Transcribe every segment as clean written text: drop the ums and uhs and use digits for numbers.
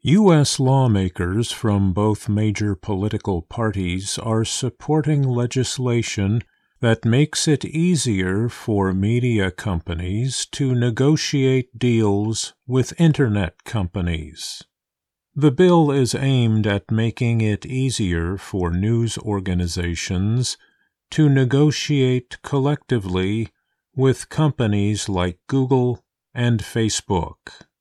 U.S. lawmakers from both major political parties are supporting legislation that makes it easier for media companies to negotiate deals with Internet companies. The bill is aimed at making it easier for news organizations to negotiate collectively with companies like Google and Facebook.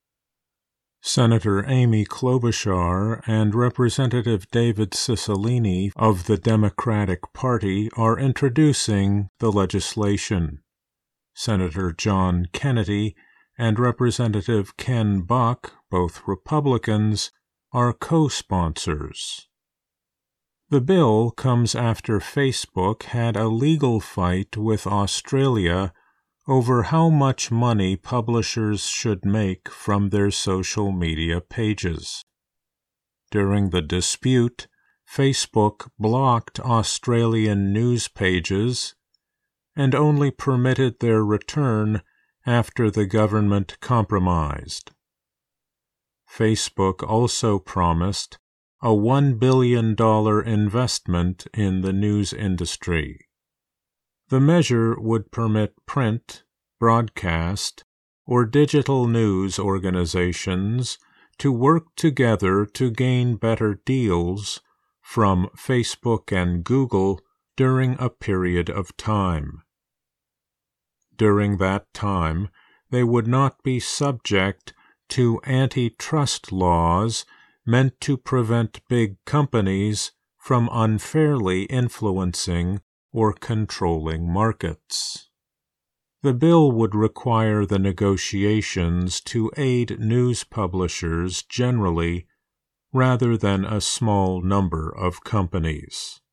Senator Amy Klobuchar and Representative David Cicilline of the Democratic Party are introducing the legislation. Senator John Kennedy and Representative Ken Buck, both Republicans, are co-sponsors. The bill comes after Facebook had a legal fight with Australia over how much money publishers should make from their social media pages. During the dispute, Facebook blocked Australian news pages and only permitted their return after the government compromised. Facebook also promised a $1 billion investment in the news industry. The measure would permit print, broadcast, or digital news organizations to work together to gain better deals from Facebook and Google during a period of time. During that time, they would not be subject to antitrust laws meant to prevent big companies from unfairly influencing or controlling markets. The bill would require the negotiations to aid news publishers generally rather than a small number of companies.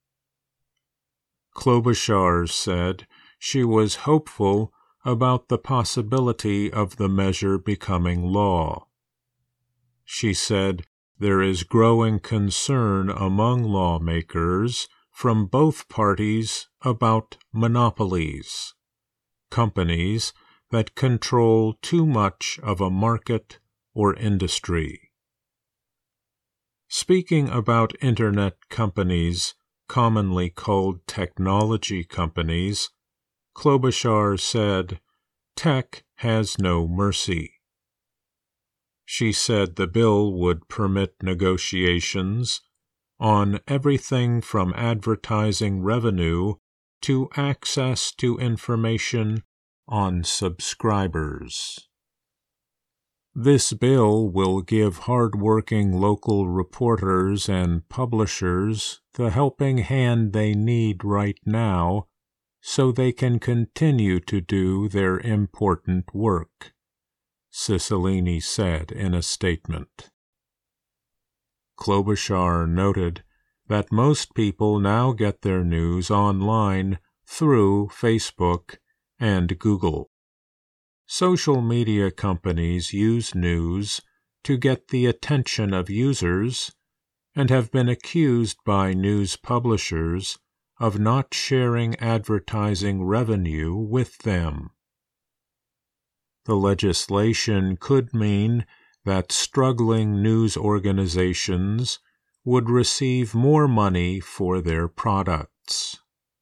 Klobuchar said she was hopeful about the possibility of the measure becoming law. She said there is growing concern among lawmakers from both parties about monopolies, companies that control too much of a market or industry. Speaking about Internet companies, commonly called technology companies, Klobuchar said, "Tech has no mercy." She said the bill would permit negotiations on everything from advertising revenue to access to information on subscribers. This bill will give hard-working local reporters and publishers the helping hand they need right now so they can continue to do their important work, Cicilline said in a statement. Klobuchar noted that most people now get their news online through Facebook and Google. Social media companies use news to get the attention of users and have been accused by news publishers of not sharing advertising revenue with them. The legislation could mean that struggling news organizations would receive more money for their products.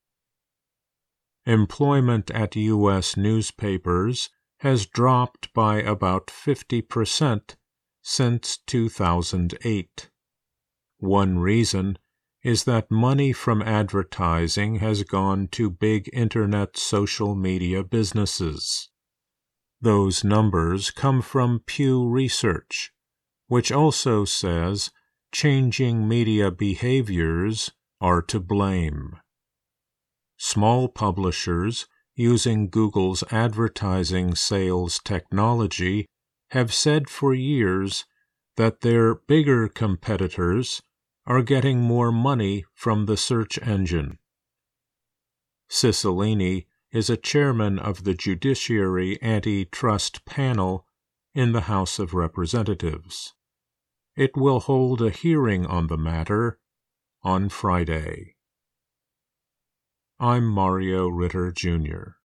Employment at U.S. newspapers has dropped by about 50% since 2008. One reason is that money from advertising has gone to big Internet social media businesses. Those numbers come from Pew Research, which also says changing media behaviors are to blame. Small publishers using Google's advertising sales technology have said for years that their bigger competitors are getting more money from the search engine. Cicilline is a chairman of the Judiciary Antitrust Panel in the House of Representatives. It will hold a hearing on the matter on Friday. I'm Mario Ritter, Jr.